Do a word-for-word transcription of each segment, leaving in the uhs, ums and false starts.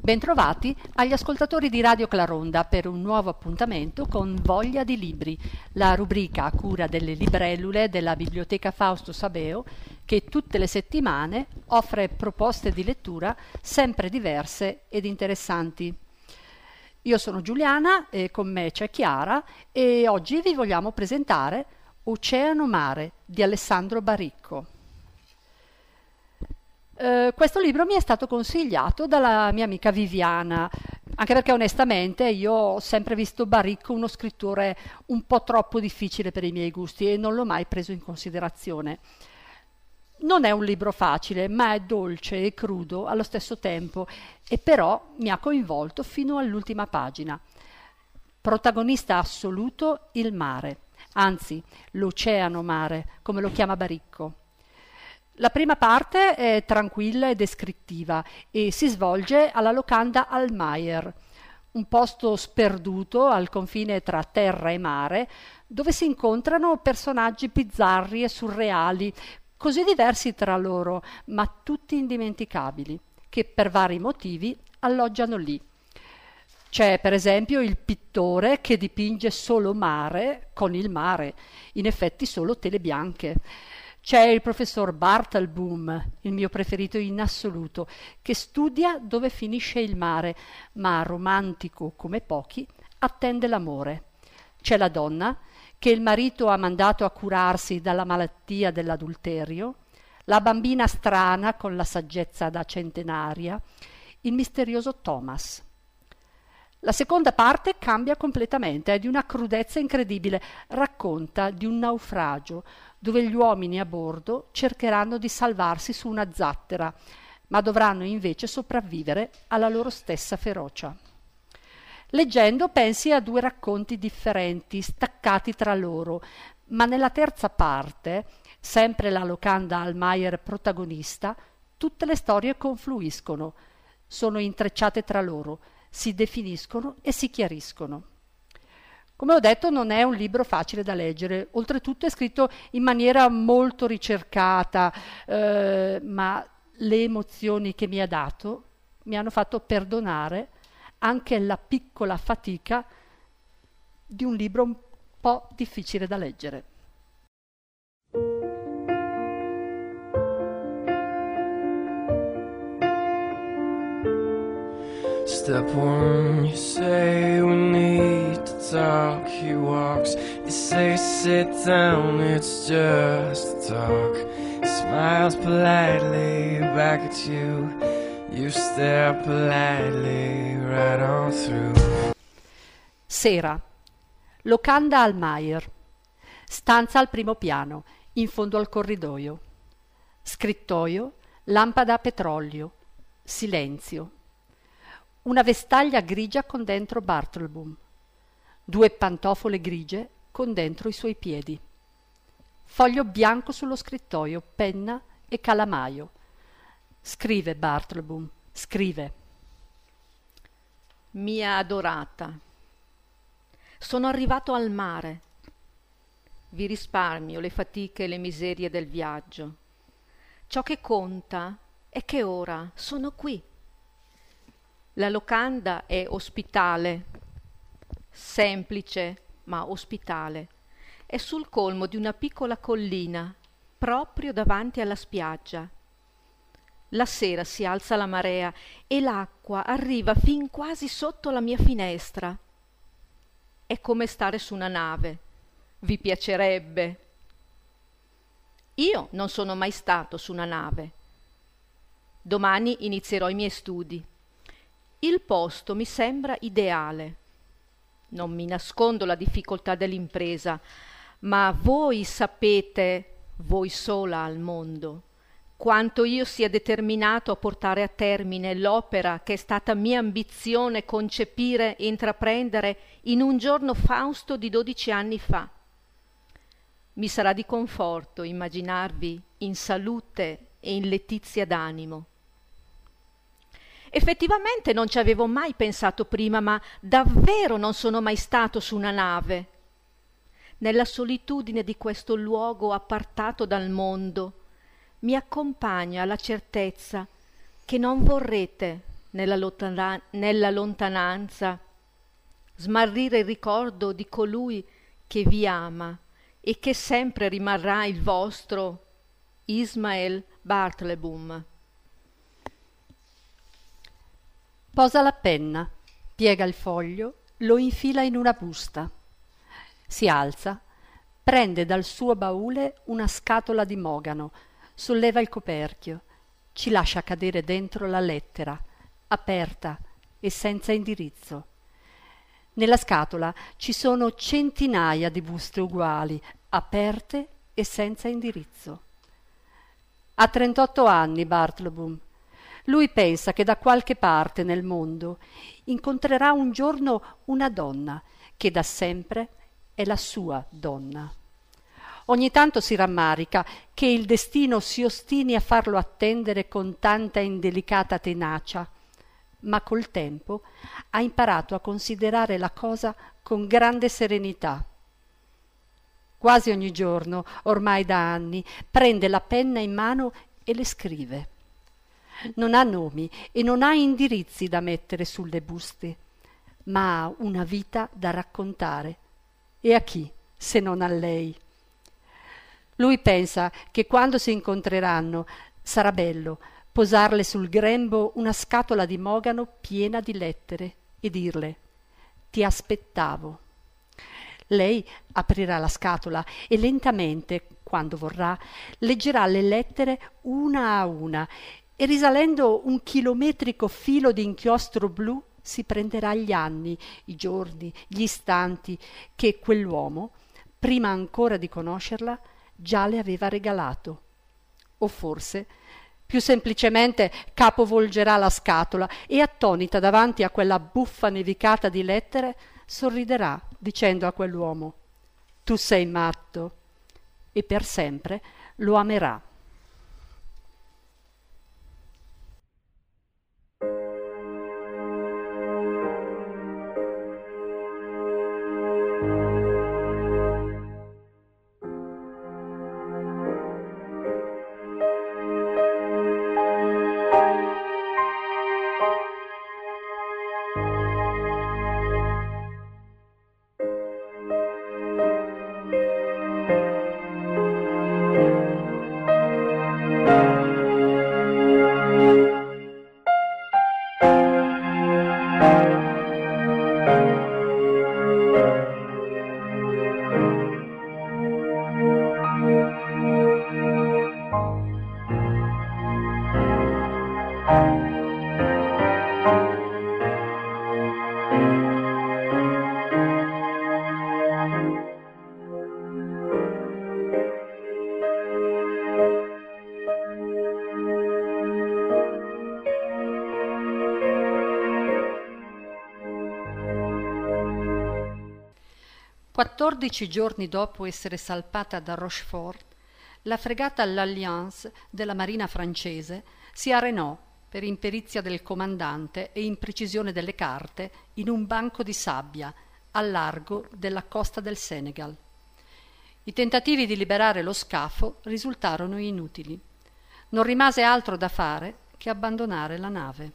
Bentrovati agli ascoltatori di Radio Claronda per un nuovo appuntamento con Voglia di Libri, la rubrica a cura delle librellule della Biblioteca Fausto Sabeo che tutte le settimane offre proposte di lettura sempre diverse ed interessanti. Io sono Giuliana e con me c'è Chiara e oggi vi vogliamo presentare Oceano Mare di Alessandro Baricco. Uh, questo libro mi è stato consigliato dalla mia amica Viviana, anche perché onestamente io ho sempre visto Baricco uno scrittore un po' troppo difficile per i miei gusti e non l'ho mai preso in considerazione. Non è un libro facile, ma è dolce e crudo allo stesso tempo, e però mi ha coinvolto fino all'ultima pagina. Protagonista assoluto il mare, anzi l'oceano mare, come lo chiama Baricco. La prima parte è tranquilla e descrittiva e si svolge alla locanda Almayer, un posto sperduto al confine tra terra e mare, dove si incontrano personaggi bizzarri e surreali, così diversi tra loro, ma tutti indimenticabili, che per vari motivi alloggiano lì. C'è per esempio il pittore che dipinge solo mare con il mare, in effetti solo tele bianche. C'è il professor Bartleboom, il mio preferito in assoluto, che studia dove finisce il mare, ma romantico come pochi, attende l'amore. C'è la donna, che il marito ha mandato a curarsi dalla malattia dell'adulterio, la bambina strana con la saggezza da centenaria, il misterioso Thomas. La seconda parte cambia completamente, è di una crudezza incredibile, racconta di un naufragio dove gli uomini a bordo cercheranno di salvarsi su una zattera, ma dovranno invece sopravvivere alla loro stessa ferocia. Leggendo pensi a due racconti differenti, staccati tra loro, ma nella terza parte, sempre la locanda Almayer protagonista, tutte le storie confluiscono, sono intrecciate tra loro, si definiscono e si chiariscono. Come ho detto, non è un libro facile da leggere, oltretutto è scritto in maniera molto ricercata, eh, ma le emozioni che mi ha dato mi hanno fatto perdonare anche la piccola fatica di un libro un po' difficile da leggere. Step one, you say we need to talk. He walks, you say sit down, it's just a talk. He smiles politely back at you. You stare politely right on through. Sera. Locanda Almayer. Stanza al primo piano, in fondo al corridoio. Scrittoio, lampada a petrolio. Silenzio. Una vestaglia grigia con dentro Bartleboom, due pantofole grigie con dentro i suoi piedi. Foglio bianco sullo scrittoio, penna e calamaio. Scrive Bartleboom, scrive. Mia adorata, sono arrivato al mare. Vi risparmio le fatiche e le miserie del viaggio. Ciò che conta è che ora sono qui. La locanda è ospitale, semplice ma ospitale. È sul colmo di una piccola collina, proprio davanti alla spiaggia. La sera si alza la marea e l'acqua arriva fin quasi sotto la mia finestra. È come stare su una nave. Vi piacerebbe? Io non sono mai stato su una nave. Domani inizierò i miei studi. Il posto mi sembra ideale. Non mi nascondo la difficoltà dell'impresa, ma voi sapete, voi sola al mondo, quanto io sia determinato a portare a termine l'opera che è stata mia ambizione concepire e intraprendere in un giorno fausto di dodici anni fa. Mi sarà di conforto immaginarvi in salute e in letizia d'animo. Effettivamente non ci avevo mai pensato prima, ma davvero non sono mai stato su una nave. Nella solitudine di questo luogo appartato dal mondo mi accompagna la certezza che non vorrete nella, lontana- nella lontananza, smarrire il ricordo di colui che vi ama e che sempre rimarrà il vostro Ismael Bartlebum. Posa la penna, piega il foglio, lo infila in una busta. Si alza, prende dal suo baule una scatola di mogano, solleva il coperchio, ci lascia cadere dentro la lettera, aperta e senza indirizzo. Nella scatola ci sono centinaia di buste uguali, aperte e senza indirizzo. Ha trentotto anni Bartlebum. Lui pensa che da qualche parte nel mondo incontrerà un giorno una donna che da sempre è la sua donna. Ogni tanto si rammarica che il destino si ostini a farlo attendere con tanta indelicata tenacia, ma col tempo ha imparato a considerare la cosa con grande serenità. Quasi ogni giorno, ormai da anni, prende la penna in mano e le scrive. Non ha nomi e non ha indirizzi da mettere sulle buste, ma ha una vita da raccontare. E a chi, se non a lei? Lui pensa che quando si incontreranno sarà bello posarle sul grembo una scatola di mogano piena di lettere e dirle: «Ti aspettavo». Lei aprirà la scatola e lentamente, quando vorrà, leggerà le lettere una a una e risalendo un chilometrico filo di inchiostro blu si prenderà gli anni, i giorni, gli istanti che quell'uomo, prima ancora di conoscerla, già le aveva regalato. O forse, più semplicemente, capovolgerà la scatola e, attonita davanti a quella buffa nevicata di lettere, sorriderà dicendo a quell'uomo: «Tu sei matto», e per sempre lo amerà. Quattordici giorni dopo essere salpata da Rochefort, la fregata l'Alliance della marina francese si arenò per imperizia del comandante e imprecisione delle carte in un banco di sabbia al largo della costa del Senegal. I tentativi di liberare lo scafo risultarono inutili. Non rimase altro da fare che abbandonare la nave.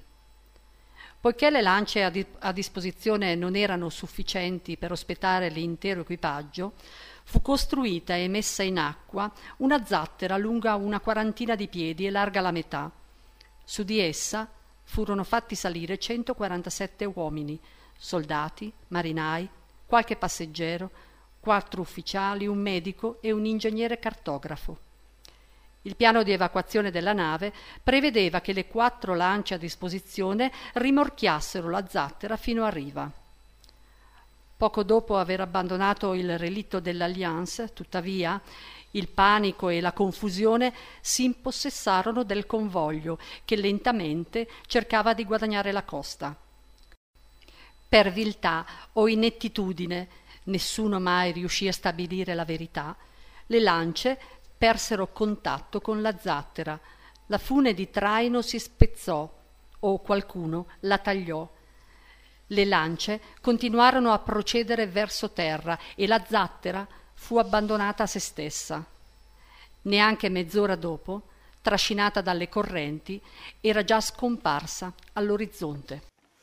Poiché le lance a, di- a disposizione non erano sufficienti per ospitare l'intero equipaggio, fu costruita e messa in acqua una zattera lunga una quarantina di piedi e larga la metà. Su di essa furono fatti salire centoquarantasette uomini, soldati, marinai, qualche passeggero, quattro ufficiali, un medico e un ingegnere cartografo. Il piano di evacuazione della nave prevedeva che le quattro lance a disposizione rimorchiassero la zattera fino a riva. Poco dopo aver abbandonato il relitto dell'Alliance, tuttavia, il panico e la confusione si impossessarono del convoglio che lentamente cercava di guadagnare la costa. Per viltà o inettitudine, nessuno mai riuscì a stabilire la verità, le lance persero contatto con la zattera, la fune di traino si spezzò o qualcuno la tagliò. Le lance continuarono a procedere verso terra e la zattera fu abbandonata a se stessa. Neanche mezz'ora dopo, trascinata dalle correnti, era già scomparsa all'orizzonte.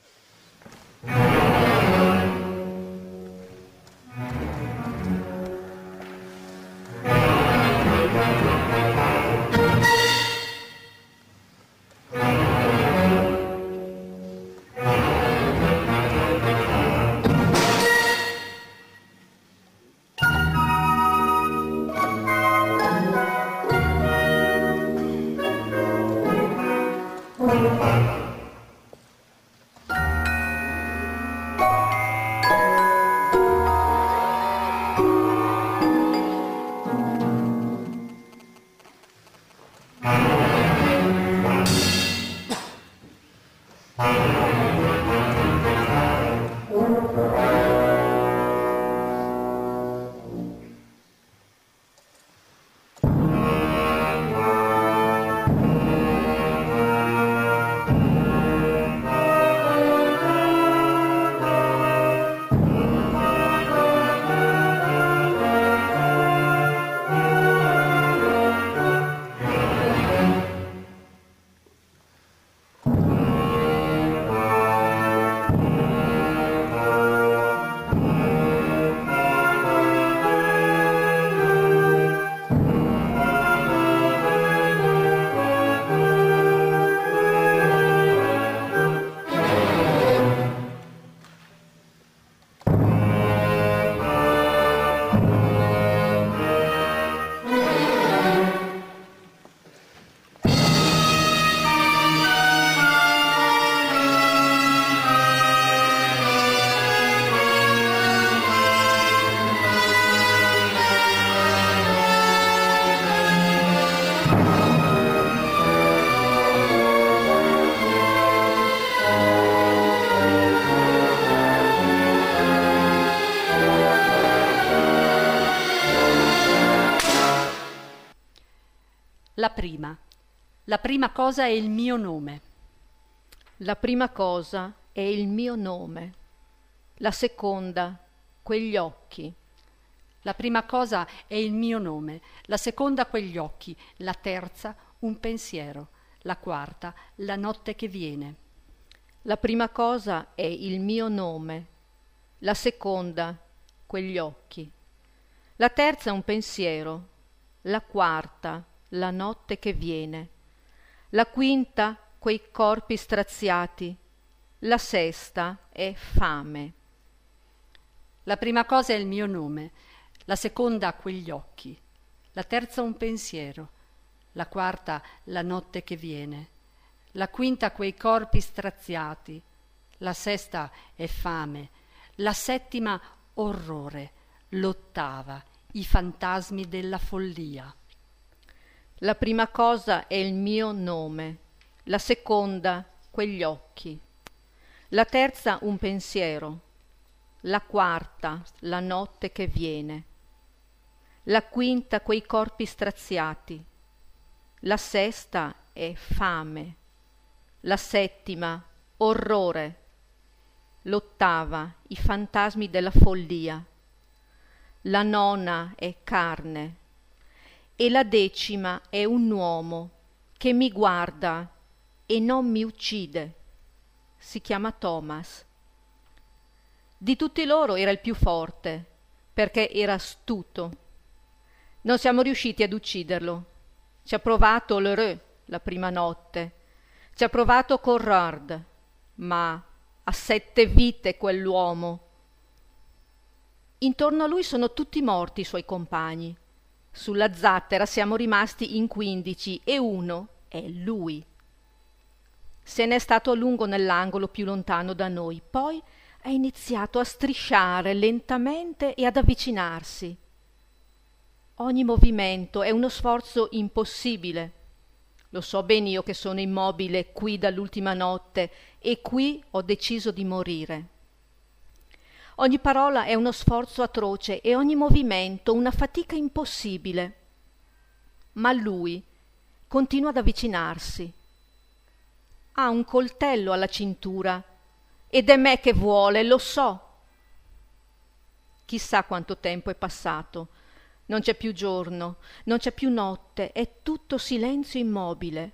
La prima. La prima cosa è il mio nome. La prima cosa è il mio nome. La seconda, quegli occhi. La prima cosa è il mio nome. La seconda, quegli occhi. La terza, un pensiero. La quarta, la notte che viene. La prima cosa è il mio nome. La seconda, quegli occhi. La terza, un pensiero. La quarta, la notte che viene. La quinta, quei corpi straziati. La sesta è fame. La prima cosa è il mio nome, la seconda quegli occhi, la terza un pensiero, la quarta la notte che viene, la quinta quei corpi straziati, la sesta è fame, la settima orrore, l'ottava i fantasmi della follia. La prima cosa è il mio nome, la seconda quegli occhi, la terza un pensiero, la quarta la notte che viene, la quinta quei corpi straziati, la sesta è fame, la settima orrore, l'ottava i fantasmi della follia, la nona è carne e la decima è un uomo che mi guarda e non mi uccide. Si chiama Thomas. Di tutti loro era il più forte, perché era astuto. Non siamo riusciti ad ucciderlo. Ci ha provato Lheureux la prima notte, ci ha provato Conrad, ma ha sette vite quell'uomo. Intorno a lui sono tutti morti i suoi compagni. Sulla zattera siamo rimasti in quindici e uno è lui. Se n'è stato a lungo nell'angolo più lontano da noi, poi ha iniziato a strisciare lentamente e ad avvicinarsi. Ogni movimento è uno sforzo impossibile. Lo so ben io che sono immobile qui dall'ultima notte e qui ho deciso di morire. Ogni parola è uno sforzo atroce e ogni movimento una fatica impossibile. Ma lui continua ad avvicinarsi. Ha un coltello alla cintura ed è me che vuole, lo so. Chissà quanto tempo è passato. Non c'è più giorno, non c'è più notte, è tutto silenzio immobile.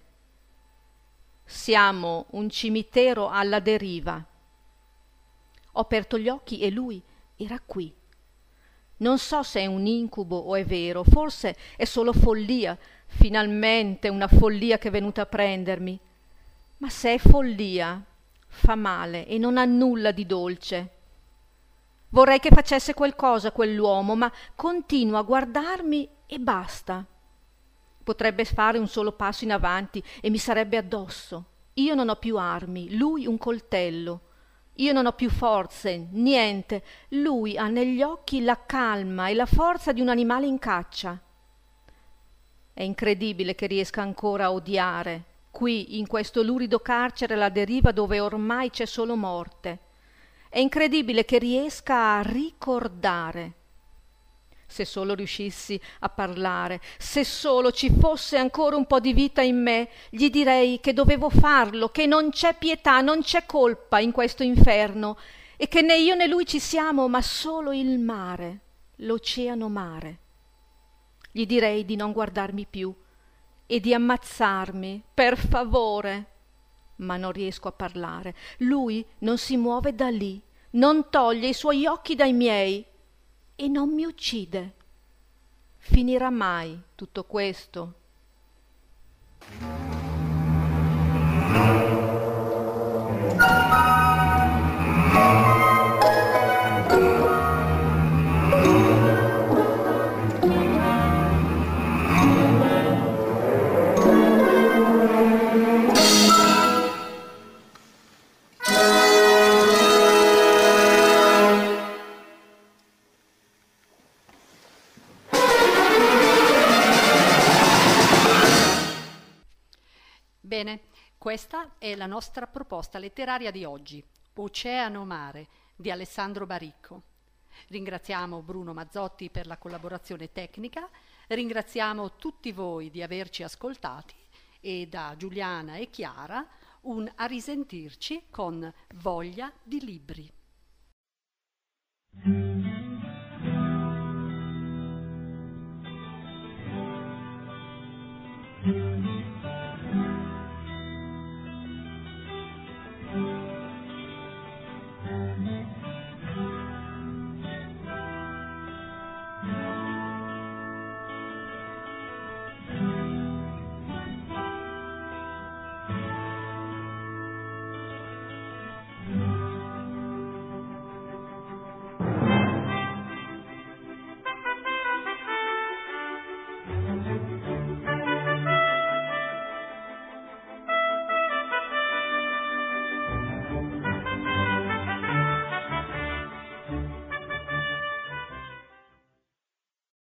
Siamo un cimitero alla deriva. Ho aperto gli occhi e lui era qui. Non so se è un incubo o è vero, forse è solo follia, finalmente una follia che è venuta a prendermi. Ma se è follia, fa male e non ha nulla di dolce. Vorrei che facesse qualcosa quell'uomo, ma continua a guardarmi e basta. Potrebbe fare un solo passo in avanti e mi sarebbe addosso. Io non ho più armi, lui un coltello. Io non ho più forze, niente. Lui ha negli occhi la calma e la forza di un animale in caccia. È incredibile che riesca ancora a odiare, qui in questo lurido carcere alla deriva dove ormai c'è solo morte. È incredibile che riesca a ricordare. Se solo riuscissi a parlare, se solo ci fosse ancora un po' di vita in me, gli direi che dovevo farlo, che non c'è pietà, non c'è colpa in questo inferno e che né io né lui ci siamo, ma solo il mare, l'oceano mare. Gli direi di non guardarmi più e di ammazzarmi, per favore. Ma non riesco a parlare. Lui non si muove da lì, non toglie i suoi occhi dai miei e non mi uccide. Finirà mai tutto questo? Bene, questa è la nostra proposta letteraria di oggi, Oceano Mare, di Alessandro Baricco. Ringraziamo Bruno Mazzotti per la collaborazione tecnica, ringraziamo tutti voi di averci ascoltati e da Giuliana e Chiara un a risentirci con Voglia di Libri. Mm-hmm.